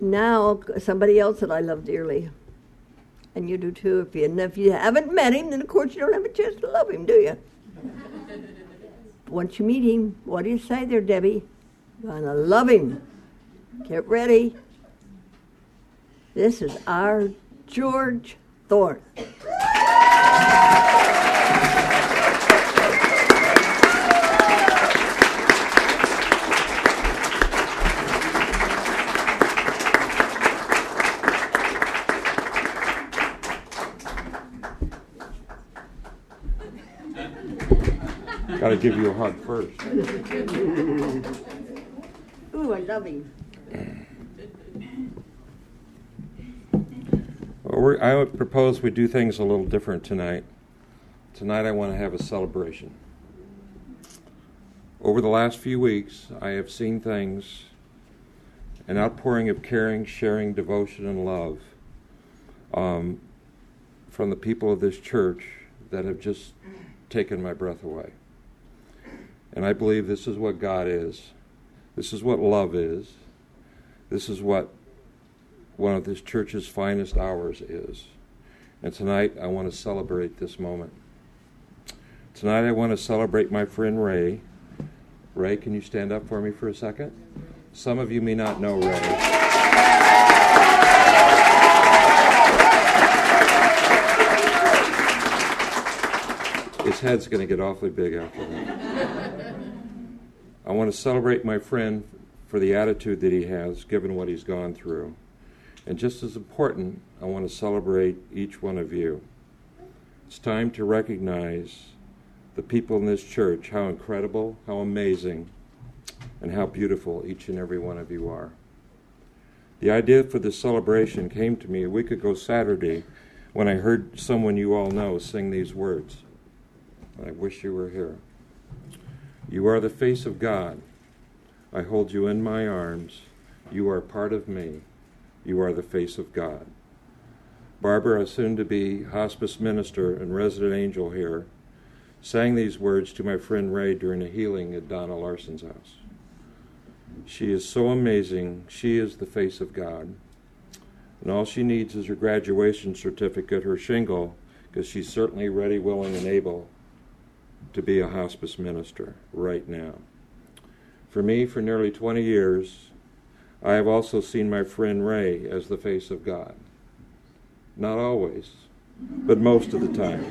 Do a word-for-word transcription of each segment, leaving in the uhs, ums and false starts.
now somebody else that I love dearly. And you do too. If you, and if you haven't met him, then of course you don't have a chance to love him, do you? Once you meet him, what do you say there, Debbie? You're gonna love him. Get ready. This is our George Thorne. Got to give you a hug first. Ooh, I love him. Well, we're, I would propose we do things a little different tonight. Tonight I want to have a celebration. Over the last few weeks, I have seen things, an outpouring of caring, sharing, devotion, and love um, from the people of this church that have just taken my breath away. And I believe this is what God is. This is what love is. This is what one of this church's finest hours is. And tonight I want to celebrate this moment. Tonight I want to celebrate my friend Ray. Ray, can you stand up for me for a second? Some of you may not know Ray. His head's going to get awfully big after that. I want to celebrate my friend for the attitude that he has, given what he's gone through. And just as important, I want to celebrate each one of you. It's time to recognize the people in this church, how incredible, how amazing, and how beautiful each and every one of you are. The idea for this celebration came to me a week ago Saturday when I heard someone you all know sing these words. I wish you were here. You are the face of God. I hold you in my arms. You are part of me. You are the face of God. Barbara, a soon-to-be hospice minister and resident angel here, sang these words to my friend Ray during a healing at Donna Larson's house. She is so amazing. She is the face of God. And all she needs is her graduation certificate, her shingle, because she's certainly ready, willing, and able to be a hospice minister right now. For me, for nearly twenty years, I have also seen my friend Ray as the face of God. Not always, but most of the time.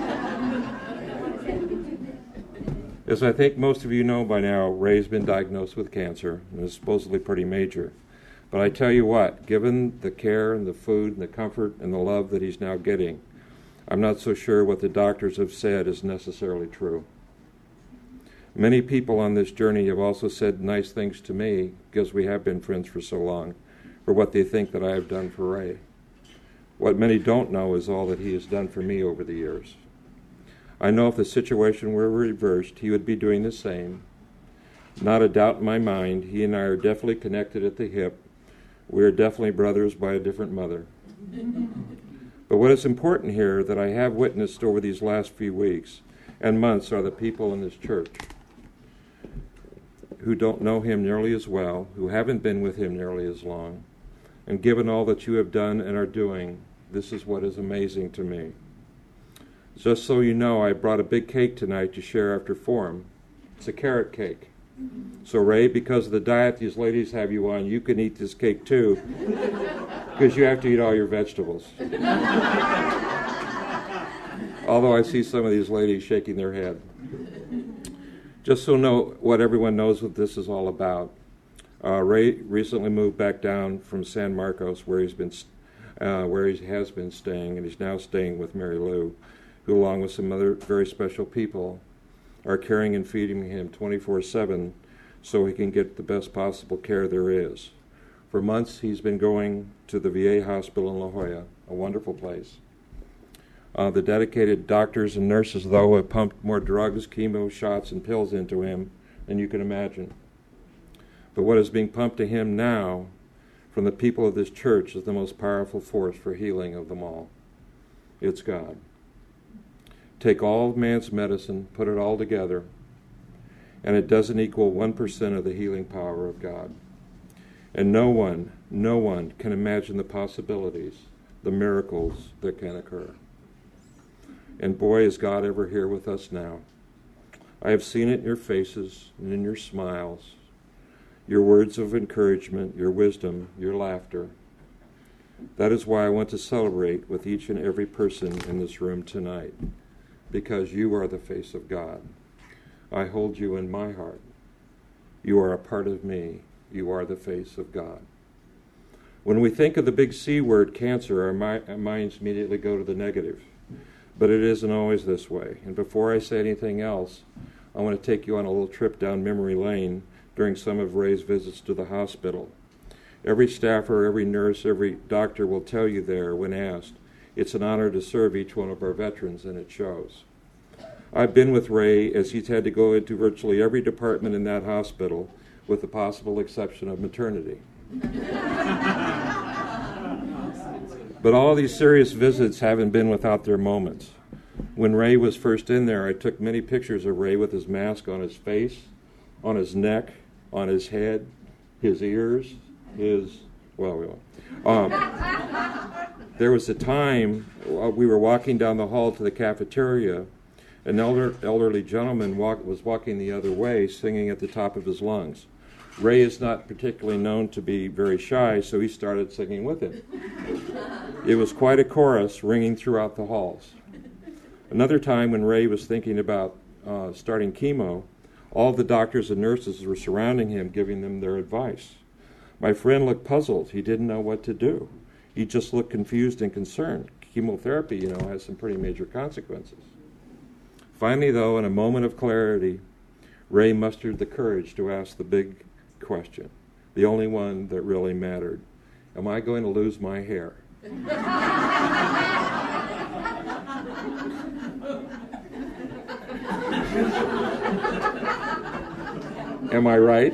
As I think most of you know by now, Ray's been diagnosed with cancer, and is supposedly pretty major. But I tell you what, given the care and the food and the comfort and the love that he's now getting, I'm not so sure what the doctors have said is necessarily true. Many people on this journey have also said nice things to me, because we have been friends for so long, for what they think that I have done for Ray. What many don't know is all that he has done for me over the years. I know if the situation were reversed, he would be doing the same. Not a doubt in my mind, he and I are definitely connected at the hip. We are definitely brothers by a different mother. But what is important here that I have witnessed over these last few weeks and months are the people in this church who don't know him nearly as well, who haven't been with him nearly as long. And given all that you have done and are doing, this is what is amazing to me. Just so you know, I brought a big cake tonight to share after form. It's a carrot cake. So Ray, because of the diet these ladies have you on, you can eat this cake too, because you have to eat all your vegetables. Although I see some of these ladies shaking their head. Just so know what everyone knows what this is all about. Uh, Ray recently moved back down from San Marcos, where he's been, uh, where he has been staying, and he's now staying with Mary Lou, who, along with some other very special people, are caring and feeding him twenty-four seven so he can get the best possible care there is. For months, he's been going to the V A hospital in La Jolla, a wonderful place. Uh, the dedicated doctors and nurses, though, have pumped more drugs, chemo shots, and pills into him than you can imagine. But what is being pumped to him now from the people of this church is the most powerful force for healing of them all. It's God. Take all of man's medicine, put it all together, and it doesn't equal one percent of the healing power of God. And no one, No one can imagine the possibilities, the miracles that can occur. And boy, is God ever here with us now. I have seen it in your faces and in your smiles, your words of encouragement, your wisdom, your laughter. That is why I want to celebrate with each and every person in this room tonight, because you are the face of God. I hold you in my heart. You are a part of me. You are the face of God. When we think of the big C word, cancer, our, mi- our minds immediately go to the negative. But it isn't always this way. And before I say anything else, I want to take you on a little trip down memory lane during some of Ray's visits to the hospital. Every staffer, every nurse, every doctor will tell you there when asked, it's an honor to serve each one of our veterans, and it shows. I've been with Ray as he's had to go into virtually every department in that hospital, with the possible exception of maternity. But all these serious visits haven't been without their moments. When Ray was first in there, I took many pictures of Ray with his mask on his face, on his neck, on his head, his ears, his, well, we won't. Um, there was a time uh, we were walking down the hall to the cafeteria. An elder, elderly gentleman walk, was walking the other way, singing at the top of his lungs. Ray is not particularly known to be very shy, so he started singing with him. It was quite a chorus ringing throughout the halls. Another time when Ray was thinking about uh, starting chemo, all the doctors and nurses were surrounding him, giving them their advice. My friend looked puzzled. He didn't know what to do. He just looked confused and concerned. Chemotherapy, you know, has some pretty major consequences. Finally, though, in a moment of clarity, Ray mustered the courage to ask the big question, the only one that really mattered. Am I going to lose my hair? Am I right?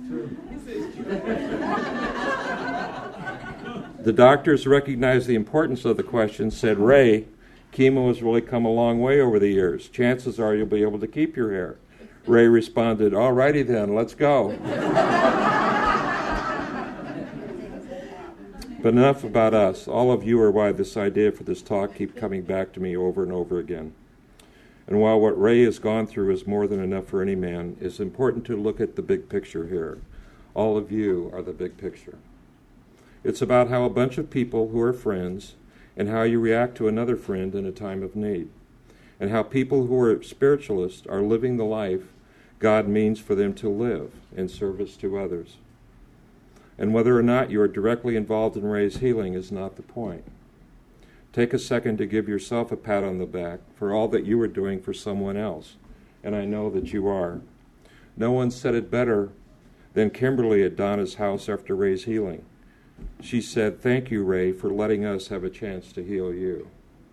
The doctors recognized the importance of the question, said, Ray, chemo has really come a long way over the years. Chances are you'll be able to keep your hair. Ray responded, all righty then, let's go. But enough about us. All of you are why this idea for this talk keeps coming back to me over and over again. And while what Ray has gone through is more than enough for any man, it's important to look at the big picture here. All of you are the big picture. It's about how a bunch of people who are friends and how you react to another friend in a time of need, and how people who are spiritualists are living the life God means for them to live in service to others. And whether or not you are directly involved in Ray's healing is not the point. Take a second to give yourself a pat on the back for all that you are doing for someone else, and I know that you are. No one said it better than Kimberly at Donna's house after Ray's healing. She said, thank you, Ray, for letting us have a chance to heal you.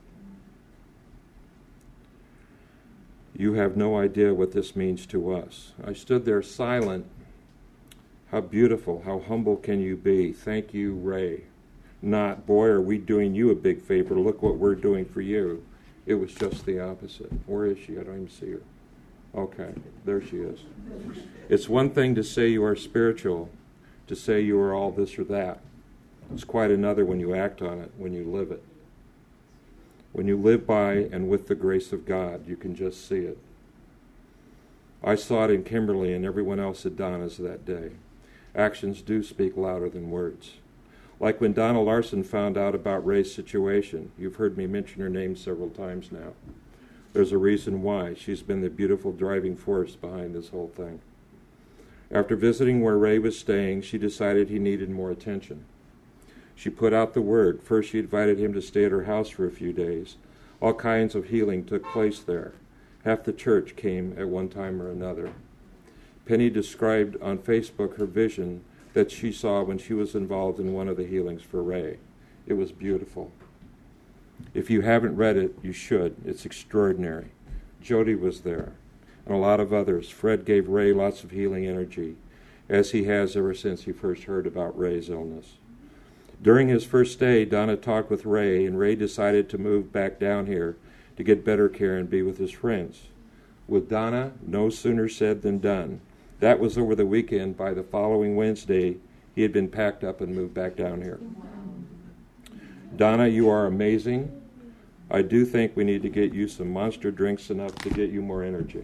You have no idea what this means to us. I stood there silent. How beautiful, how humble can you be? Thank you, Ray. Not, boy, are we doing you a big favor. Look what we're doing for you. It was just the opposite. Where is she? I don't even see her. Okay, there she is. It's one thing to say you are spiritual, to say you are all this or that. It's quite another when you act on it, when you live it. When you live by and with the grace of God, you can just see it. I saw it in Kimberly and everyone else at Donna's that day. Actions do speak louder than words. Like when Donna Larson found out about Ray's situation. You've heard me mention her name several times now. There's a reason why. She's been the beautiful driving force behind this whole thing. After visiting where Ray was staying, she decided he needed more attention. She put out the word. First, she invited him to stay at her house for a few days. All kinds of healing took place there. Half the church came at one time or another. Penny described on Facebook her vision that she saw when she was involved in one of the healings for Ray. It was beautiful. If you haven't read it, you should. It's extraordinary. Jody was there, and a lot of others. Fred gave Ray lots of healing energy, as he has ever since he first heard about Ray's illness. During his first stay, Donna talked with Ray, and Ray decided to move back down here to get better care and be with his friends. With Donna, no sooner said than done. That was over the weekend. By the following Wednesday, he he had been packed up and moved back down here. Donna, you are amazing. I do think we need to get you some monster drinks enough to get you more energy.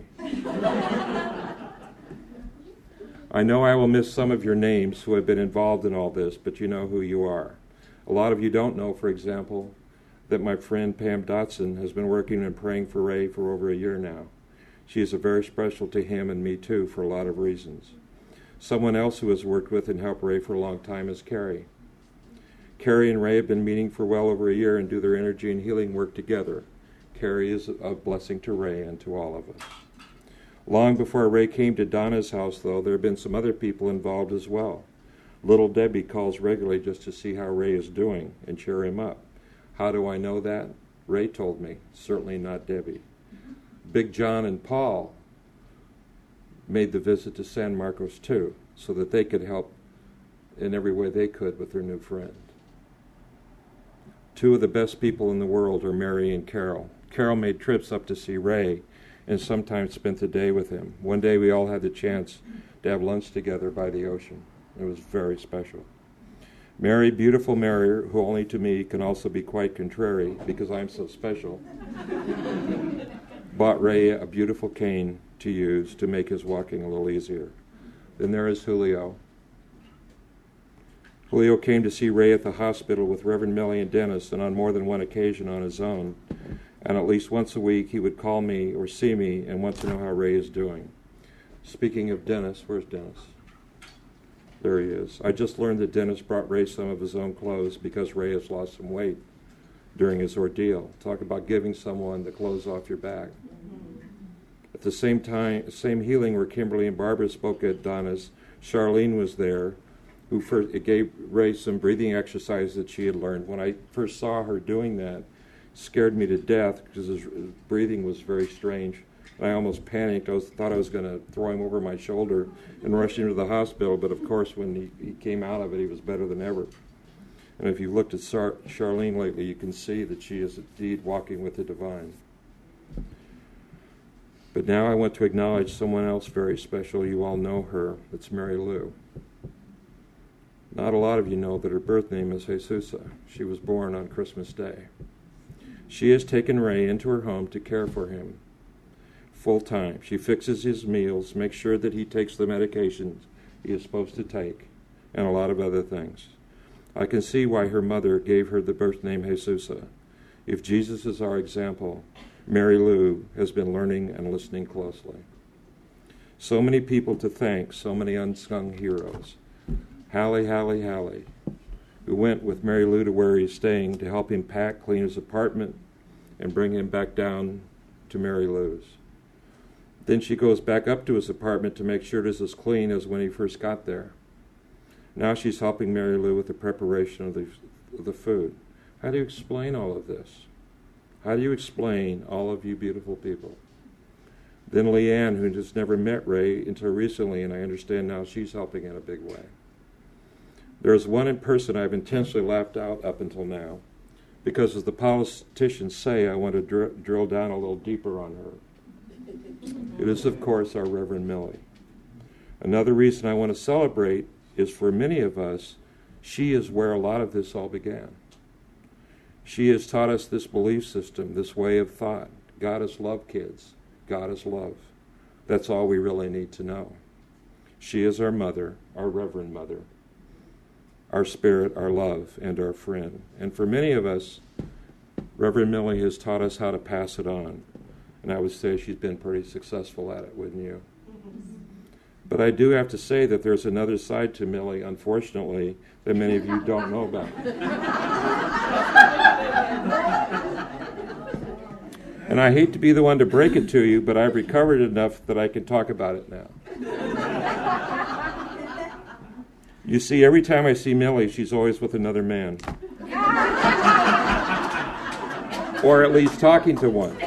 I know I will miss some of your names who have been involved in all this, but you know who you are. A lot of you don't know, for example, that my friend Pam Dotson has been working and praying for Ray for over a year now. She is a very special to him and me too for a lot of reasons. Someone else who has worked with and helped Ray for a long time is Carrie. Carrie and Ray have been meeting for well over a year and do their energy and healing work together. Carrie is a blessing to Ray and to all of us. Long before Ray came to Donna's house, though, there have been some other people involved as well. Little Debbie calls regularly just to see how Ray is doing and cheer him up. How do I know that? Ray told me, certainly not Debbie. Big John and Paul made the visit to San Marcos too, so that they could help in every way they could with their new friend. Two of the best people in the world are Mary and Carol. Carol made trips up to see Ray and sometimes spent the day with him. One day we all had the chance to have lunch together by the ocean. It was very special. Mary, beautiful Mary, who only to me can also be quite contrary because I'm so special, bought Ray a beautiful cane to use to make his walking a little easier. Then there is Julio. Julio came to see Ray at the hospital with Reverend Millie and Dennis, and on more than one occasion on his own. And at least once a week he would call me or see me and want to know how Ray is doing. Speaking of Dennis, where's Dennis? There he is. I just learned that Dennis brought Ray some of his own clothes because Ray has lost some weight during his ordeal. Talk about giving someone the clothes off your back. At the same time, same healing where Kimberly and Barbara spoke at Donna's, Charlene was there, who first, it gave Ray some breathing exercises that she had learned. When I first saw her doing that, it scared me to death because his breathing was very strange. I almost panicked. I was, thought I was going to throw him over my shoulder and rush him to the hospital, but of course when he, he came out of it, he was better than ever. And if you've looked at Char- Charlene lately, you can see that she is indeed walking with the divine. But now I want to acknowledge someone else very special. You all know her. It's Mary Lou. Not a lot of you know that her birth name is Jesusa. She was born on Christmas Day. She has taken Ray into her home to care for him full time. She fixes his meals, makes sure that he takes the medications he is supposed to take, and a lot of other things. I can see why her mother gave her the birth name Jesusa. If Jesus is our example, Mary Lou has been learning and listening closely. So many people to thank, so many unsung heroes. Hallie, Hallie, Hallie, who went with Mary Lou to where he's staying to help him pack, clean his apartment, and bring him back down to Mary Lou's. Then she goes back up to his apartment to make sure it is as clean as when he first got there. Now she's helping Mary Lou with the preparation of the, of the food. How do you explain all of this? How do you explain all of you beautiful people? Then Leanne, who just never met Ray until recently, and I understand now she's helping in a big way. There is one in person I've intentionally laughed out up until now, because as the politicians say, I want to dr- drill down a little deeper on her. It is, of course, our Reverend Millie. Another reason I want to celebrate is for many of us, she is where a lot of this all began. She has taught us this belief system, this way of thought. God is love, kids. God is love. That's all we really need to know. She is our mother, our Reverend Mother, our spirit, our love, and our friend. And for many of us, Reverend Millie has taught us how to pass it on. And I would say she's been pretty successful at it, wouldn't you? But I do have to say that there's another side to Millie, unfortunately, that many of you don't know about. And I hate to be the one to break it to you, but I've recovered enough that I can talk about it now. You see, every time I see Millie, she's always with another man. Or at least talking to one.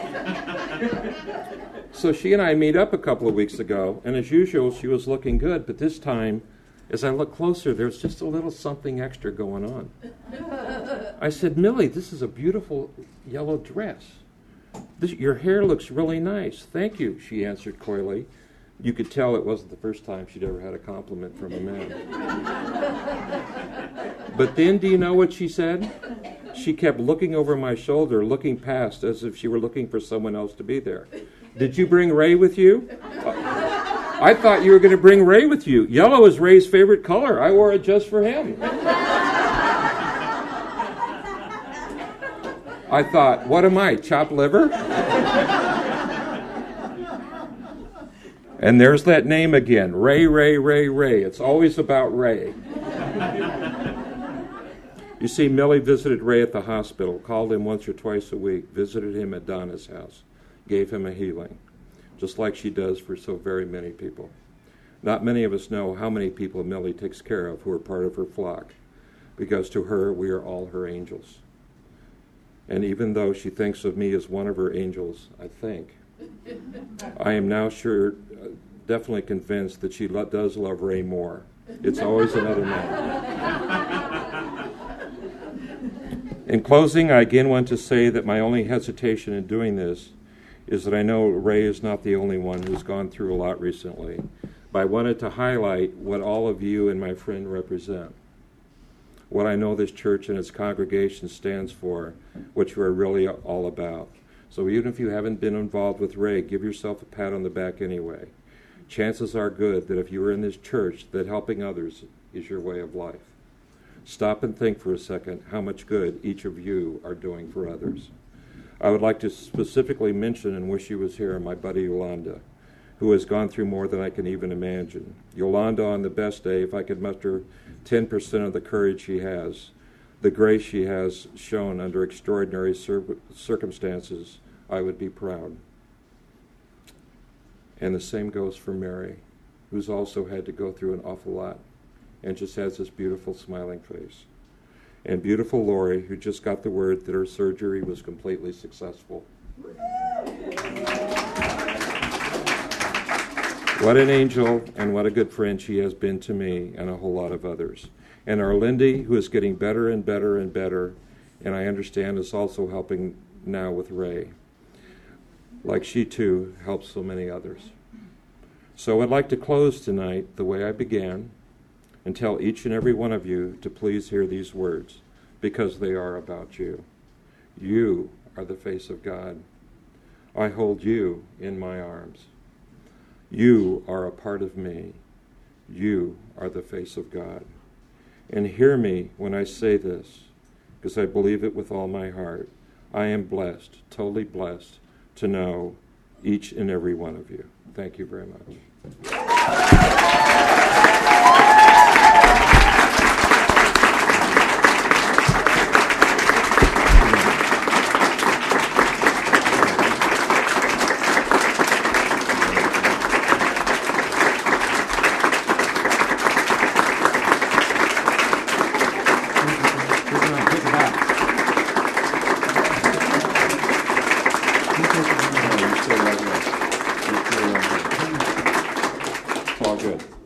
So she and I meet up a couple of weeks ago, and as usual, she was looking good, but this time, as I look closer, there's just a little something extra going on. I said, Millie, this is a beautiful yellow dress. This, your hair looks really nice. Thank you, she answered coyly. You could tell it wasn't the first time she'd ever had a compliment from a man. But then, do you know what she said? She kept looking over my shoulder, looking past as if she were looking for someone else to be there. Did you bring Ray with you? I thought you were going to bring Ray with you. Yellow is Ray's favorite color. I wore it just for him. I thought, what am I, chopped liver? And there's that name again, Ray, Ray, Ray, Ray. It's always about Ray. You see, Millie visited Ray at the hospital, called him once or twice a week, visited him at Donna's house, gave him a healing, just like she does for so very many people. Not many of us know how many people Millie takes care of who are part of her flock, because to her, we are all her angels. And even though she thinks of me as one of her angels, I think, I am now sure, uh, definitely convinced that she lo- does love Ray more. It's always another man. In closing, I again want to say that my only hesitation in doing this is that I know Ray is not the only one who's gone through a lot recently, but I wanted to highlight what all of you and my friend represent, what I know this church and its congregation stands for, what you are really all about. So even if you haven't been involved with Ray, give yourself a pat on the back anyway. Chances are good that if you are in this church, that helping others is your way of life. Stop and think for a second how much good each of you are doing for others. I would like to specifically mention and wish you was here my buddy Yolanda, who has gone through more than I can even imagine. Yolanda, on the best day, if I could muster ten percent of the courage she has, the grace she has shown under extraordinary cir- circumstances, I would be proud. And the same goes for Mary, who's also had to go through an awful lot and just has this beautiful smiling face. And beautiful Lori, who just got the word that her surgery was completely successful. What an angel and what a good friend she has been to me and a whole lot of others. And our Lindy, who is getting better and better and better, and I understand is also helping now with Ray. Like she too helps so many others. So I'd like to close tonight the way I began and tell each and every one of you to please hear these words, because they are about you. You are the face of God. I hold you in my arms. You are a part of me. You are the face of God. And hear me when I say this, because I believe it with all my heart. I am blessed, totally blessed, to know each and every one of you. Thank you very much. It's all good.